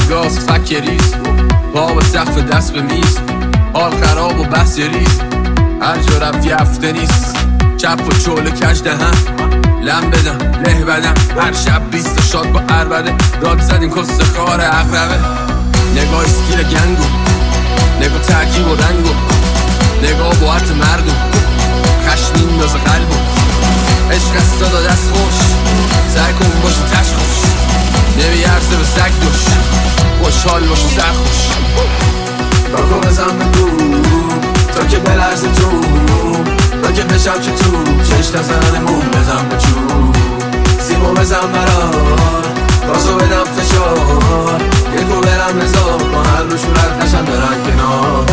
گاز فکریز، با به سقف دست به میز، حال خراب و بحث ریز، هر جا رفت یه هفته نیست. چپ و چوله کج دهن، لم بدم له بدم، هر شب 20 شاد با عربده، داد زدیم کست خار اقربه. نگاه استیل گنگو، نگاه ترکیب و رنگو، نگاه باعت مردم، خشمین میندازه قلبو. عشق است دادا دست خوش، سعی کن باشی تش خوش، نمیارزه به سگ دوش، خوشحال باشی سر خوش. باکو بزن به دو تا که بلرزه تو، تا که بشم که تو چشت نزنمون بزن به چون، سیمو بزن برار گازو بدم فشار، یکو برم رزا کنن رو شورت نشن برن کنار.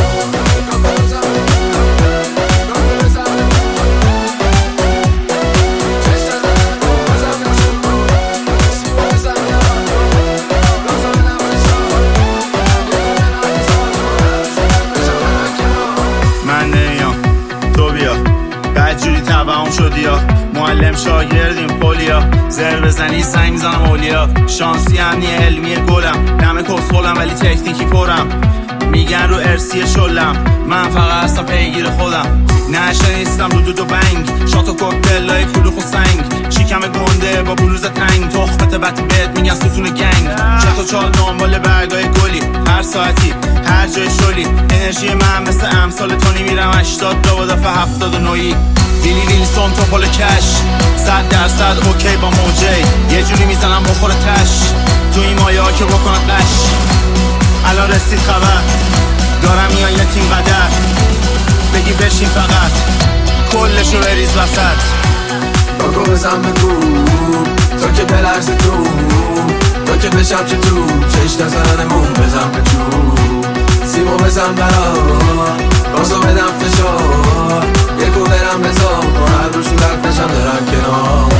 بدجوری تبعهم شدی یا معلم شاگردیم پولیا، زر بزنی سنگ میزنم اولیا، شانسی امنی علمی گلم، نمه کسخولم ولی تکنیکی پرم، میگن رو ارسی شلم، من فقط هستم پیگیر خودم، نشه نیستم رو دود و بنگ، شات و کوکتلای کلوخ و سنگ، شیکم گنده با بلوز تنگ، تخمت بطی بهت میگن ستون گنگ، چت و چال دنبال برگای گلی، هر ساعتی هر جای شلی، انرژی من مثل امثال تونی میرم 80 تا با دفعه 79ی، ویلی ویلسون توپل کش 100% اوکی با موجی، یه جوری میزنم بخوره تش تو این مایه ها که بکنه قش. الان رسید خبر دارم میان یه تیم قدر، بگی بشین فقط کلشو بریز وسط. باکو بزن به تو تا که بلرزه تو، تا که بشم که تو چشت نزنمون بزن به چون، سیمو بزن برار گازو بدم فشار، یکو برم رزا کنن رو شورت نشن برن کنار.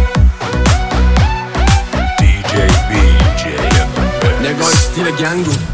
نگاه استیل گنگو،